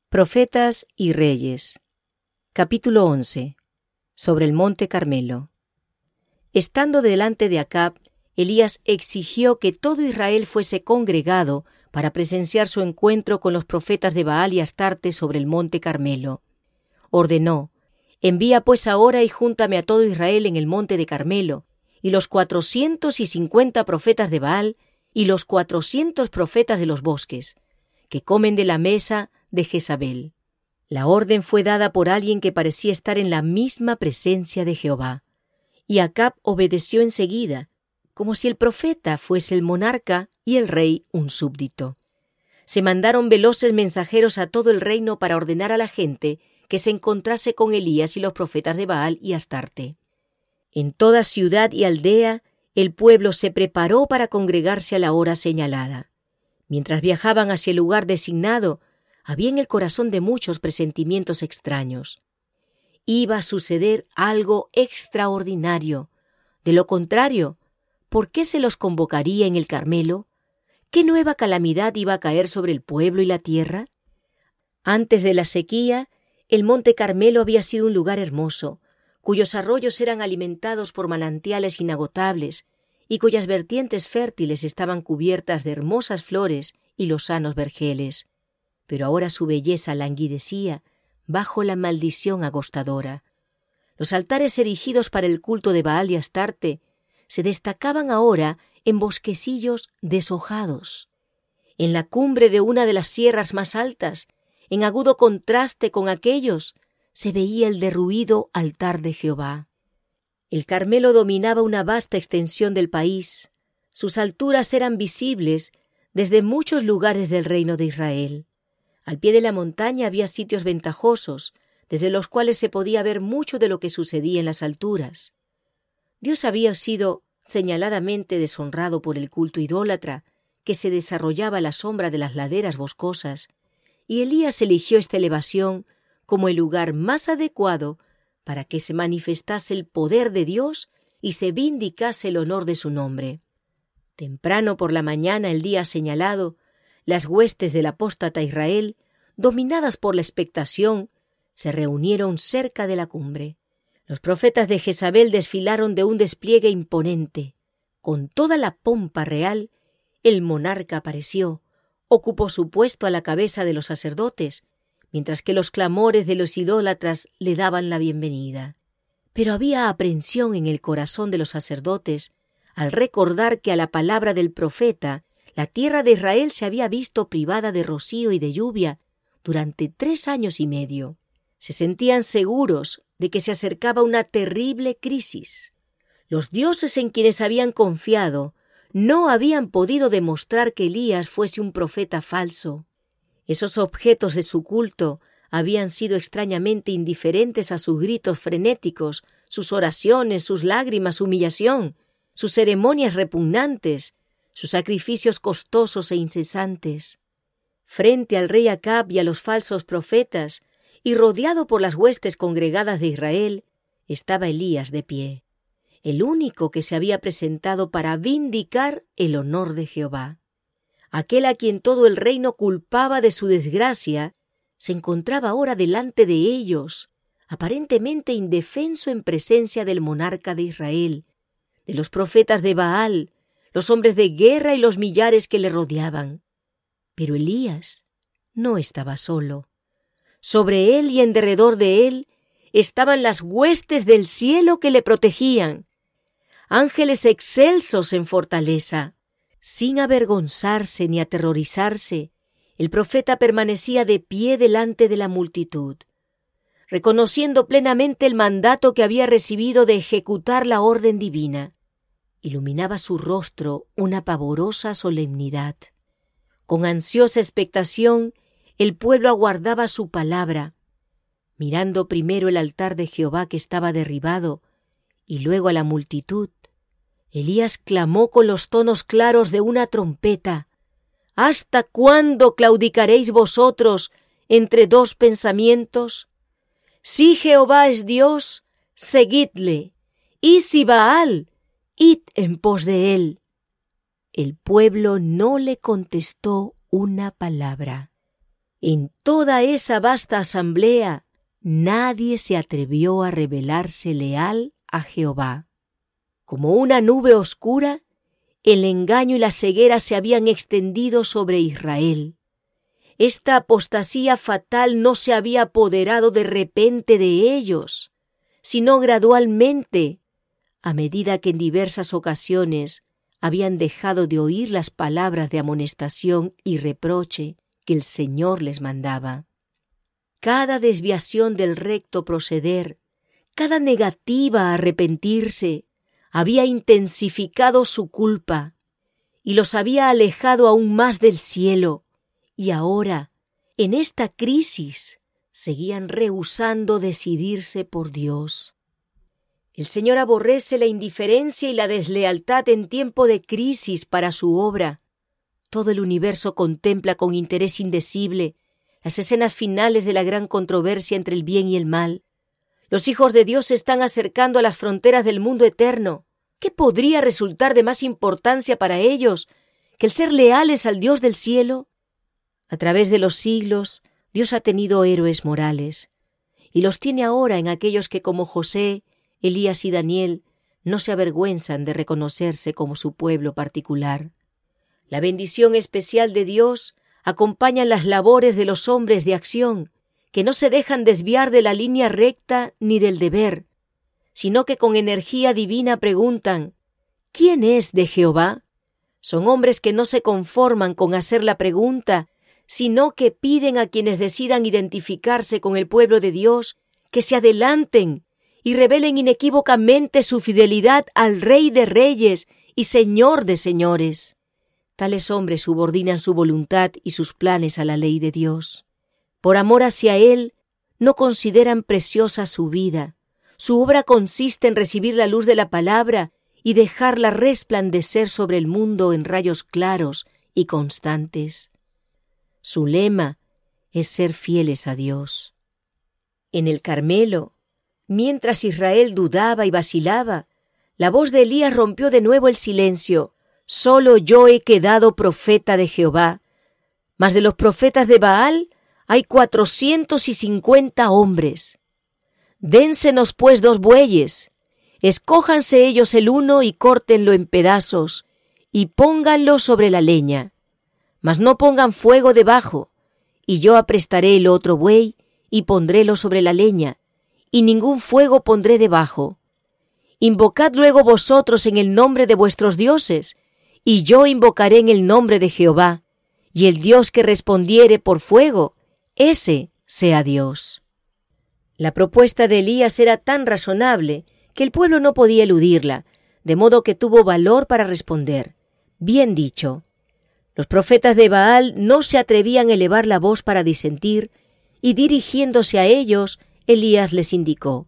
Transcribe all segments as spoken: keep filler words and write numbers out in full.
Profetas y Reyes. Capítulo once. Sobre el monte Carmelo. Estando delante de Acab, Elías exigió que todo Israel fuese congregado para presenciar su encuentro con los profetas de Baal y Astarte sobre el monte Carmelo. Ordenó: envía pues ahora y júntame a todo Israel en el monte de Carmelo, y los cuatrocientos y cincuenta profetas de Baal y los cuatrocientos profetas de los bosques, que comen de la mesa de Jezabel. La orden fue dada por alguien que parecía estar en la misma presencia de Jehová. Y Acab obedeció enseguida, como si el profeta fuese el monarca y el rey un súbdito. Se mandaron veloces mensajeros a todo el reino para ordenar a la gente que se encontrase con Elías y los profetas de Baal y Astarte. En toda ciudad y aldea el pueblo se preparó para congregarse a la hora señalada. Mientras viajaban hacia el lugar designado, había en el corazón de muchos presentimientos extraños. Iba a suceder algo extraordinario. De lo contrario, ¿por qué se los convocaría en el Carmelo? ¿Qué nueva calamidad iba a caer sobre el pueblo y la tierra? Antes de la sequía, el monte Carmelo había sido un lugar hermoso, cuyos arroyos eran alimentados por manantiales inagotables y cuyas vertientes fértiles estaban cubiertas de hermosas flores y lozanos vergeles. Pero ahora su belleza languidecía bajo la maldición agostadora. Los altares erigidos para el culto de Baal y Astarte se destacaban ahora en bosquecillos deshojados. En la cumbre de una de las sierras más altas, en agudo contraste con aquellos, se veía el derruido altar de Jehová. El Carmelo dominaba una vasta extensión del país. Sus alturas eran visibles desde muchos lugares del reino de Israel. Al pie de la montaña había sitios ventajosos, desde los cuales se podía ver mucho de lo que sucedía en las alturas. Dios había sido señaladamente deshonrado por el culto idólatra que se desarrollaba a la sombra de las laderas boscosas, y Elías eligió esta elevación como el lugar más adecuado para que se manifestase el poder de Dios y se vindicase el honor de su nombre. Temprano por la mañana, el día señalado, las huestes del apóstata Israel, dominadas por la expectación, se reunieron cerca de la cumbre. Los profetas de Jezabel desfilaron de un despliegue imponente. Con toda la pompa real, el monarca apareció, ocupó su puesto a la cabeza de los sacerdotes, mientras que los clamores de los idólatras le daban la bienvenida. Pero había aprensión en el corazón de los sacerdotes al recordar que a la palabra del profeta la tierra de Israel se había visto privada de rocío y de lluvia durante tres años y medio. Se sentían seguros de que se acercaba una terrible crisis. Los dioses en quienes habían confiado no habían podido demostrar que Elías fuese un profeta falso. Esos objetos de su culto habían sido extrañamente indiferentes a sus gritos frenéticos, sus oraciones, sus lágrimas, su humillación, sus ceremonias repugnantes, sus sacrificios costosos e incesantes. Frente al rey Acab y a los falsos profetas, y rodeado por las huestes congregadas de Israel, estaba Elías de pie, el único que se había presentado para vindicar el honor de Jehová. Aquel a quien todo el reino culpaba de su desgracia, se encontraba ahora delante de ellos, aparentemente indefenso en presencia del monarca de Israel, de los profetas de Baal, los hombres de guerra y los millares que le rodeaban. Pero Elías no estaba solo. Sobre él y en derredor de él estaban las huestes del cielo que le protegían, ángeles excelsos en fortaleza. Sin avergonzarse ni aterrorizarse, el profeta permanecía de pie delante de la multitud, reconociendo plenamente el mandato que había recibido de ejecutar la orden divina. Iluminaba su rostro una pavorosa solemnidad. Con ansiosa expectación, el pueblo aguardaba su palabra, mirando primero el altar de Jehová que estaba derribado, y luego a la multitud. Elías clamó con los tonos claros de una trompeta: ¿Hasta cuándo claudicaréis vosotros entre dos pensamientos? Si Jehová es Dios, seguidle, y si Baal, id en pos de él. El pueblo no le contestó una palabra. En toda esa vasta asamblea, nadie se atrevió a revelarse leal a Jehová. Como una nube oscura, el engaño y la ceguera se habían extendido sobre Israel. Esta apostasía fatal no se había apoderado de repente de ellos, sino gradualmente, a medida que en diversas ocasiones habían dejado de oír las palabras de amonestación y reproche que el Señor les mandaba. Cada desviación del recto proceder, cada negativa a arrepentirse, había intensificado su culpa y los había alejado aún más del cielo, y ahora, en esta crisis, seguían rehusando decidirse por Dios. El Señor aborrece la indiferencia y la deslealtad en tiempo de crisis para su obra. Todo el universo contempla con interés indecible las escenas finales de la gran controversia entre el bien y el mal. Los hijos de Dios se están acercando a las fronteras del mundo eterno. ¿Qué podría resultar de más importancia para ellos que el ser leales al Dios del cielo? A través de los siglos, Dios ha tenido héroes morales, y los tiene ahora en aquellos que, como José, Elías y Daniel, no se avergüenzan de reconocerse como su pueblo particular. La bendición especial de Dios acompaña las labores de los hombres de acción, que no se dejan desviar de la línea recta ni del deber, sino que con energía divina preguntan: ¿quién es de Jehová? Son hombres que no se conforman con hacer la pregunta, sino que piden a quienes decidan identificarse con el pueblo de Dios que se adelanten y revelen inequívocamente su fidelidad al Rey de Reyes y Señor de Señores. Tales hombres subordinan su voluntad y sus planes a la ley de Dios. Por amor hacia Él, no consideran preciosa su vida. Su obra consiste en recibir la luz de la palabra y dejarla resplandecer sobre el mundo en rayos claros y constantes. Su lema es ser fieles a Dios. En el Carmelo, mientras Israel dudaba y vacilaba, la voz de Elías rompió de nuevo el silencio. Solo yo he quedado profeta de Jehová, mas de los profetas de Baal hay cuatrocientos y cincuenta hombres. Dénsenos pues dos bueyes, escójanse ellos el uno y córtenlo en pedazos, y pónganlo sobre la leña, mas no pongan fuego debajo, y yo aprestaré el otro buey, y pondrélo sobre la leña, y ningún fuego pondré debajo. Invocad luego vosotros en el nombre de vuestros dioses, y yo invocaré en el nombre de Jehová, y el Dios que respondiere por fuego, ese sea Dios. La propuesta de Elías era tan razonable que el pueblo no podía eludirla, de modo que tuvo valor para responder: bien dicho. Los profetas de Baal no se atrevían a elevar la voz para disentir, y dirigiéndose a ellos, Elías les indicó: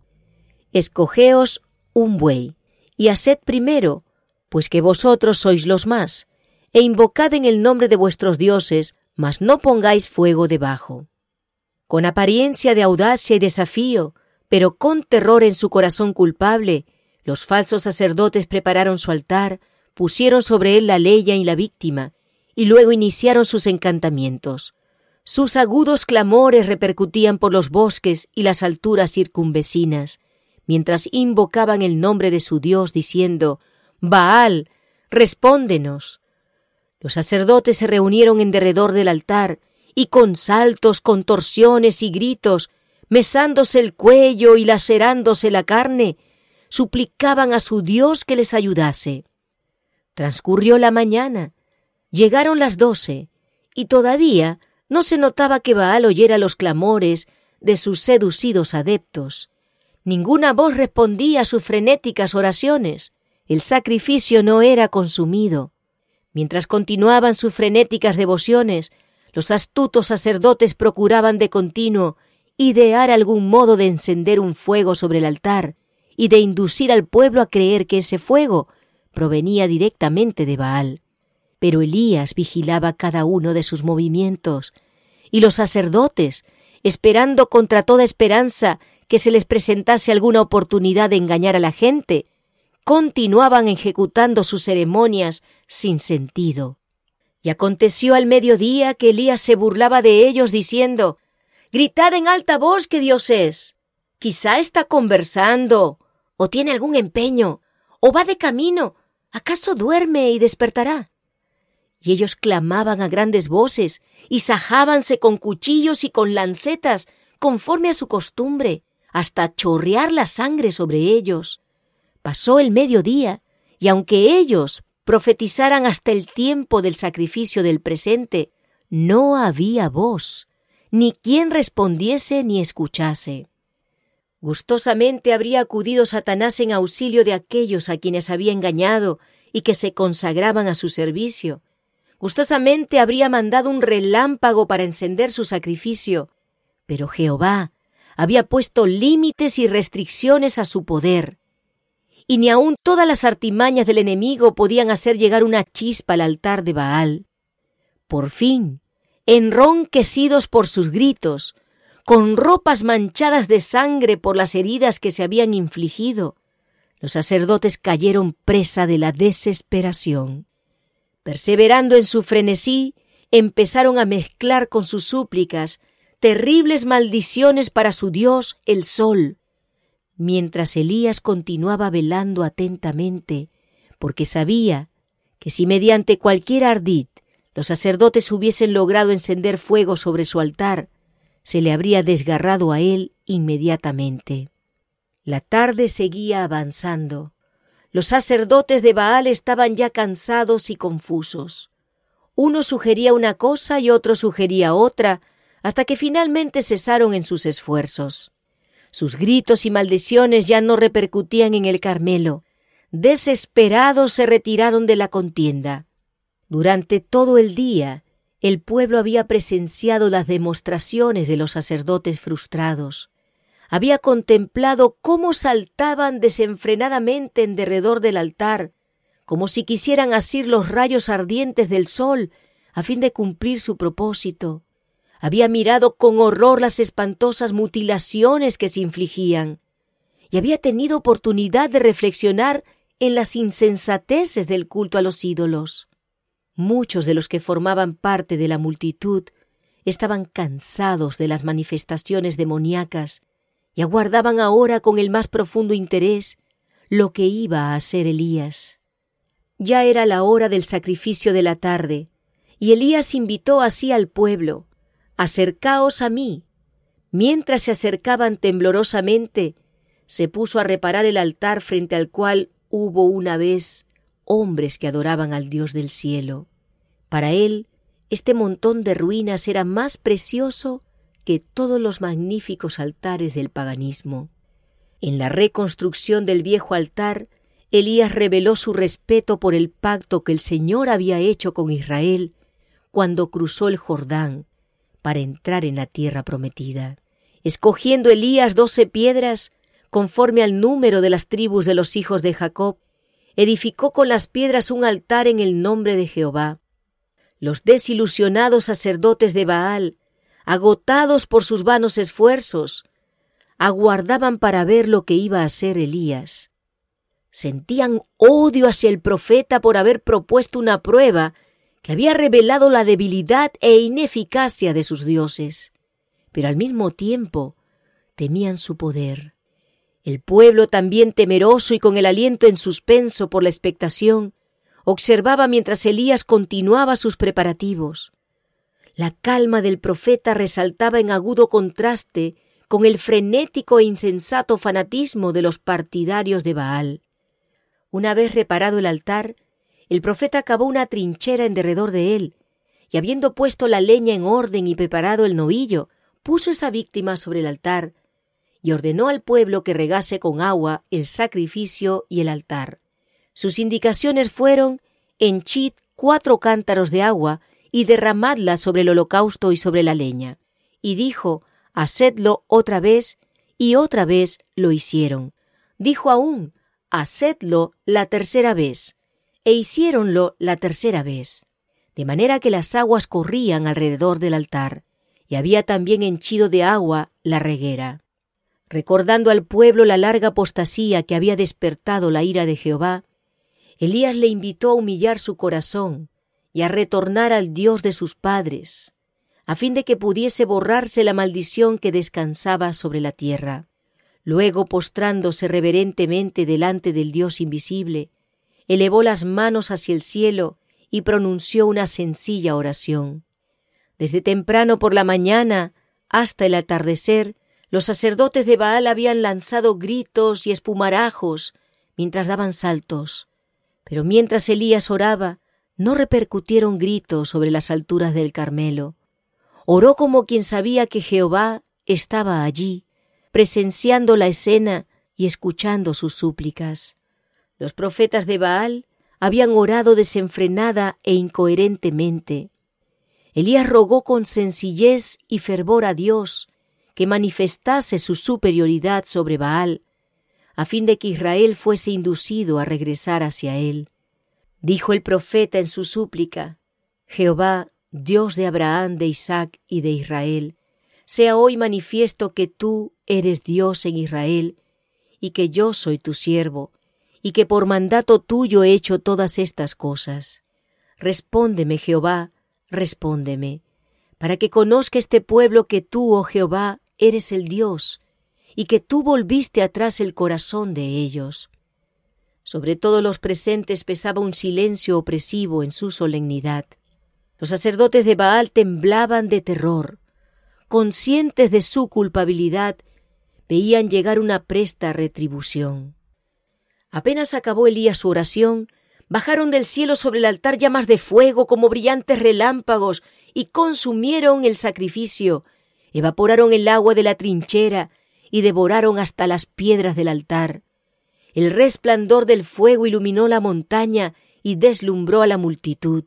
escogeos un buey, y haced primero, pues que vosotros sois los más, e invocad en el nombre de vuestros dioses, mas no pongáis fuego debajo. Con apariencia de audacia y desafío, pero con terror en su corazón culpable, los falsos sacerdotes prepararon su altar, pusieron sobre él la leña y la víctima, y luego iniciaron sus encantamientos. Sus agudos clamores repercutían por los bosques y las alturas circunvecinas, mientras invocaban el nombre de su Dios, diciendo: Baal, respóndenos. Los sacerdotes se reunieron en derredor del altar, y con saltos, contorsiones y gritos, mesándose el cuello y lacerándose la carne, suplicaban a su Dios que les ayudase. Transcurrió la mañana, llegaron las doce, y todavía no se notaba que Baal oyera los clamores de sus seducidos adeptos. Ninguna voz respondía a sus frenéticas oraciones. El sacrificio no era consumido. Mientras continuaban sus frenéticas devociones, los astutos sacerdotes procuraban de continuo idear algún modo de encender un fuego sobre el altar y de inducir al pueblo a creer que ese fuego provenía directamente de Baal. Pero Elías vigilaba cada uno de sus movimientos, y los sacerdotes, esperando contra toda esperanza que se les presentase alguna oportunidad de engañar a la gente, continuaban ejecutando sus ceremonias sin sentido. Y aconteció al mediodía que Elías se burlaba de ellos, diciendo: «Gritad en alta voz que Dios es. Quizá está conversando, o tiene algún empeño, o va de camino. ¿Acaso duerme y despertará?» Y ellos clamaban a grandes voces, y sajábanse con cuchillos y con lancetas, conforme a su costumbre, hasta chorrear la sangre sobre ellos. Pasó el mediodía, y aunque ellos profetizaran hasta el tiempo del sacrificio del presente, no había voz, ni quien respondiese ni escuchase. Gustosamente habría acudido Satanás en auxilio de aquellos a quienes había engañado y que se consagraban a su servicio. Gustosamente habría mandado un relámpago para encender su sacrificio, pero Jehová había puesto límites y restricciones a su poder, y ni aun todas las artimañas del enemigo podían hacer llegar una chispa al altar de Baal. Por fin, enronquecidos por sus gritos, con ropas manchadas de sangre por las heridas que se habían infligido, los sacerdotes cayeron presa de la desesperación. Perseverando en su frenesí, empezaron a mezclar con sus súplicas terribles maldiciones para su Dios, el sol, mientras Elías continuaba velando atentamente, porque sabía que si mediante cualquier ardid los sacerdotes hubiesen logrado encender fuego sobre su altar, se le habría desgarrado a él inmediatamente. La tarde seguía avanzando. Los sacerdotes de Baal estaban ya cansados y confusos. Uno sugería una cosa y otro sugería otra, hasta que finalmente cesaron en sus esfuerzos. Sus gritos y maldiciones ya no repercutían en el Carmelo. Desesperados se retiraron de la contienda. Durante todo el día, el pueblo había presenciado las demostraciones de los sacerdotes frustrados. Había contemplado cómo saltaban desenfrenadamente en derredor del altar, como si quisieran asir los rayos ardientes del sol a fin de cumplir su propósito. Había mirado con horror las espantosas mutilaciones que se infligían, y había tenido oportunidad de reflexionar en las insensateces del culto a los ídolos. Muchos de los que formaban parte de la multitud estaban cansados de las manifestaciones demoníacas y aguardaban ahora con el más profundo interés lo que iba a hacer Elías. Ya era la hora del sacrificio de la tarde, y Elías invitó así al pueblo: «Acercaos a mí». Mientras se acercaban temblorosamente, se puso a reparar el altar frente al cual hubo una vez hombres que adoraban al Dios del cielo. Para él, este montón de ruinas era más precioso que todos los magníficos altares del paganismo. En la reconstrucción del viejo altar, Elías reveló su respeto por el pacto que el Señor había hecho con Israel cuando cruzó el Jordán para entrar en la tierra prometida. Escogiendo Elías doce piedras, conforme al número de las tribus de los hijos de Jacob, edificó con las piedras un altar en el nombre de Jehová. Los desilusionados sacerdotes de Baal, agotados por sus vanos esfuerzos, aguardaban para ver lo que iba a hacer Elías. Sentían odio hacia el profeta por haber propuesto una prueba que había revelado la debilidad e ineficacia de sus dioses, pero al mismo tiempo temían su poder. El pueblo, también temeroso y con el aliento en suspenso por la expectación, observaba mientras Elías continuaba sus preparativos. La calma del profeta resaltaba en agudo contraste con el frenético e insensato fanatismo de los partidarios de Baal. Una vez reparado el altar, el profeta cavó una trinchera en derredor de él, y habiendo puesto la leña en orden y preparado el novillo, puso esa víctima sobre el altar, y ordenó al pueblo que regase con agua el sacrificio y el altar. Sus indicaciones fueron: henchid cuatro cántaros de agua y derramadla sobre el holocausto y sobre la leña. Y dijo: hacedlo otra vez, y otra vez lo hicieron. Dijo aún: hacedlo la tercera vez, e hiciéronlo la tercera vez, de manera que las aguas corrían alrededor del altar, y había también henchido de agua la reguera. Recordando al pueblo la larga apostasía que había despertado la ira de Jehová, Elías le invitó a humillar su corazón y a retornar al Dios de sus padres, a fin de que pudiese borrarse la maldición que descansaba sobre la tierra. Luego, postrándose reverentemente delante del Dios invisible, elevó las manos hacia el cielo y pronunció una sencilla oración. Desde temprano por la mañana hasta el atardecer, los sacerdotes de Baal habían lanzado gritos y espumarajos mientras daban saltos, pero mientras Elías oraba, no repercutieron gritos sobre las alturas del Carmelo. Oró como quien sabía que Jehová estaba allí, presenciando la escena y escuchando sus súplicas. Los profetas de Baal habían orado desenfrenada e incoherentemente. Elías rogó con sencillez y fervor a Dios que manifestase su superioridad sobre Baal, a fin de que Israel fuese inducido a regresar hacia él. Dijo el profeta en su súplica: Jehová, Dios de Abraham, de Isaac y de Israel, sea hoy manifiesto que tú eres Dios en Israel, y que yo soy tu siervo, y que por mandato tuyo he hecho todas estas cosas. Respóndeme, Jehová, respóndeme, para que conozca este pueblo que tú, oh Jehová, eres el Dios, y que tú volviste atrás el corazón de ellos. Sobre todos los presentes pesaba un silencio opresivo en su solemnidad. Los sacerdotes de Baal temblaban de terror. Conscientes de su culpabilidad, veían llegar una presta retribución. Apenas acabó Elías su oración, bajaron del cielo sobre el altar llamas de fuego como brillantes relámpagos y consumieron el sacrificio, evaporaron el agua de la trinchera y devoraron hasta las piedras del altar. El resplandor del fuego iluminó la montaña y deslumbró a la multitud.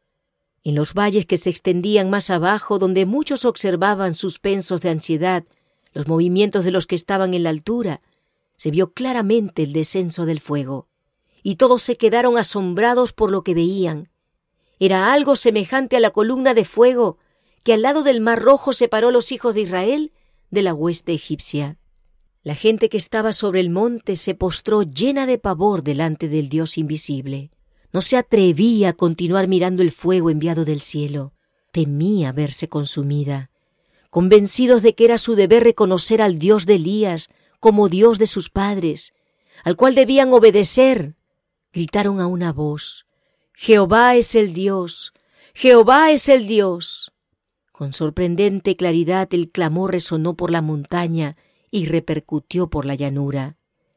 En los valles que se extendían más abajo, donde muchos observaban suspensos de ansiedad los movimientos de los que estaban en la altura, se vio claramente el descenso del fuego, y todos se quedaron asombrados por lo que veían. Era algo semejante a la columna de fuego que al lado del Mar Rojo separó los hijos de Israel de la hueste egipcia. La gente que estaba sobre el monte se postró llena de pavor delante del Dios invisible. No se atrevía a continuar mirando el fuego enviado del cielo. Temía verse consumida. Convencidos de que era su deber reconocer al Dios de Elías como Dios de sus padres, al cual debían obedecer, gritaron a una voz: Jehová es el Dios, Jehová es el Dios. Con sorprendente claridad el clamor resonó por la montaña y repercutió por la llanura.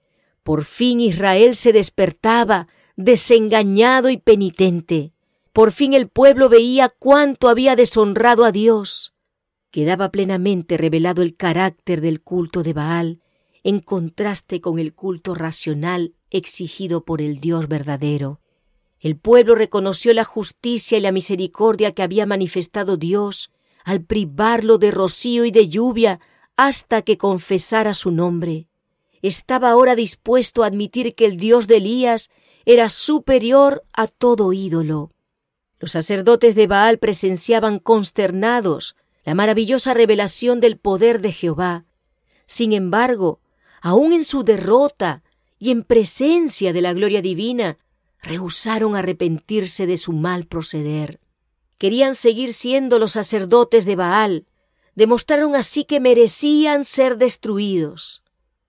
Por fin Israel se despertaba, desengañado y penitente. Por fin el pueblo veía cuánto había deshonrado a Dios. Quedaba plenamente revelado el carácter del culto de Baal, en contraste con el culto racional exigido por el Dios verdadero. El pueblo reconoció la justicia y la misericordia que había manifestado Dios al privarlo de rocío y de lluvia hasta que confesara su nombre. Estaba ahora dispuesto a admitir que el Dios de Elías era superior a todo ídolo. Los sacerdotes de Baal presenciaban consternados la maravillosa revelación del poder de Jehová. Sin embargo, aun en su derrota y en presencia de la gloria divina, rehusaron arrepentirse de su mal proceder. Querían seguir siendo los sacerdotes de Baal. Demostraron así que merecían ser destruidos.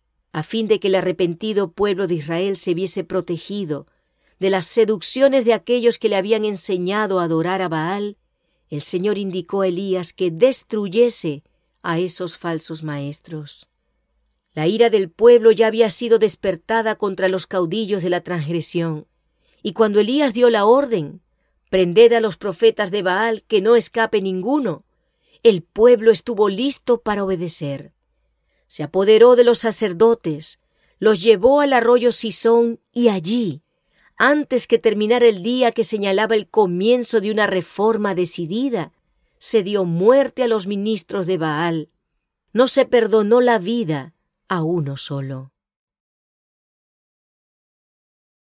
A fin de que el arrepentido pueblo de Israel se viese protegido de las seducciones de aquellos que le habían enseñado a adorar a Baal, el Señor indicó a Elías que destruyese a esos falsos maestros. La ira del pueblo ya había sido despertada contra los caudillos de la transgresión, y cuando Elías dio la orden: «Prended a los profetas de Baal, que no escape ninguno», el pueblo estuvo listo para obedecer. Se apoderó de los sacerdotes, los llevó al arroyo Cisón y allí, antes que terminara el día que señalaba el comienzo de una reforma decidida, se dio muerte a los ministros de Baal. No se perdonó la vida a uno solo.